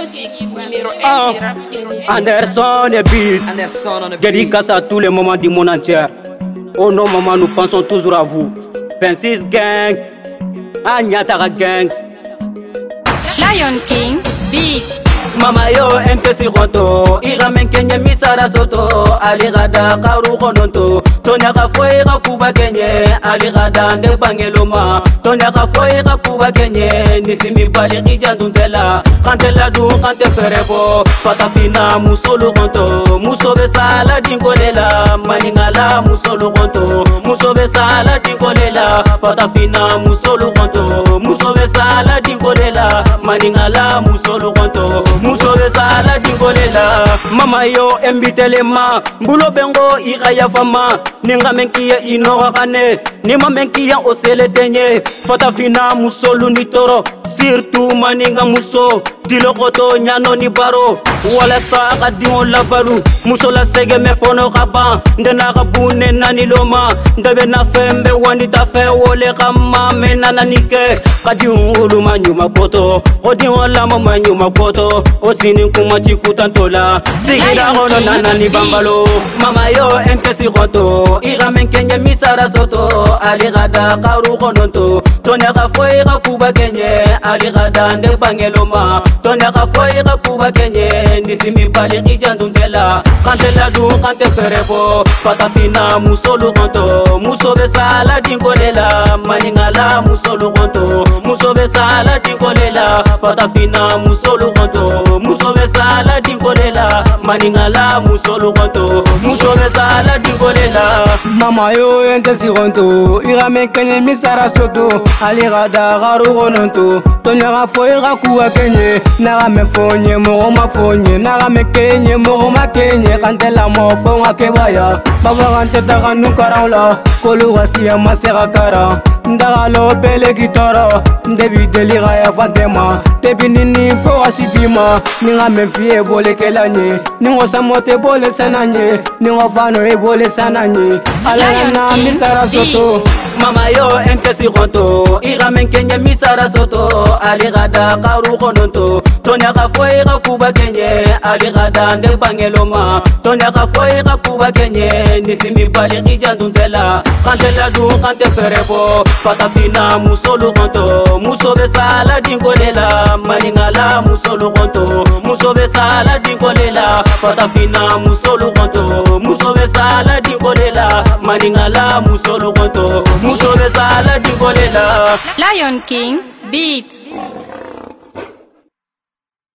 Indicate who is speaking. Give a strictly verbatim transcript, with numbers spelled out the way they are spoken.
Speaker 1: Ah, Anderson et beat. Dédicace à tous les moments du monde entier. Oh non maman, nous pensons toujours à vous. vingt-six gang, Agnatara gang.
Speaker 2: Lion King beat.
Speaker 1: Mama yo mpesi ronto ira menkenye misara soto alirada karu kononto tonya ka foira kuba kenye alirada nde bangeloma tonya ka foira kuba kenye nisimi bali kijanduntela kantela du kante ferebo fatafina musolo ronto musobe sala dingolela maningala musolo ronto musobe sala dingolela fatafina musolo ronto musobe sala dingolela maningala musolo ronto musobe sala dingolela mama yo embitelema mbulo bengo iraya fama ninga menkiya inora kane nima menkiya oseletenye fatafina musolu ni toro surtout maninga muso dilokoto nyano ni baro wala saka dion la balu muso la sege me fono kaba ndena kabune nani loma ndabe na fembe wandi ta fe wole kama menana nike kadi ulu manyuma koto odi wala mama nyuma koto osini kuma chikuta tola sigira hono nana ni bambalo mama yo empesi koto ira menkenye misara soto aligada karu kononto tonya ka foira kuba kenye aligada nde bangeloma tonya ka foira kuba kenye nisimi bali kijanduntela kantela du kante ferebo fatafina musolo konto musobe sala dingolela maningala musolo konto musobe sala dingolela fatafina musolo konto musobe sala dingolela maningala musolo konto musobe sala dingolela
Speaker 3: mama yo ente si konto ira menkenye misara soto alirada garu kononto tonya ka foira kuba kenye naga mefonye mo mafonye naga mekenye mo makenye kantela mo fonga kebaya baba kante daga nukarala kolu wasiya masera kara ndagalo bele gitara ndebi delira ya fantema debi nini fo asibima ninga memfie bole kelanye ningo samote bole sananye ningo fano e bole sananye ala na misara soto
Speaker 1: mama yo empesi ronto ira menkenye misara soto aligada karu kononto tonya ka foira kuba kenye aligada nde bangeloma tonya ka foira kuba kenye nisimi bali kijanduntela kantela du kante ferebo fatafina musolo ronto musobe sala dingolela maningala musolo ronto musobe sala dingolela fatafina musolo ronto musobe sala dingolela maningala musolo ronto musobe sala dingolela
Speaker 2: Lion King beat.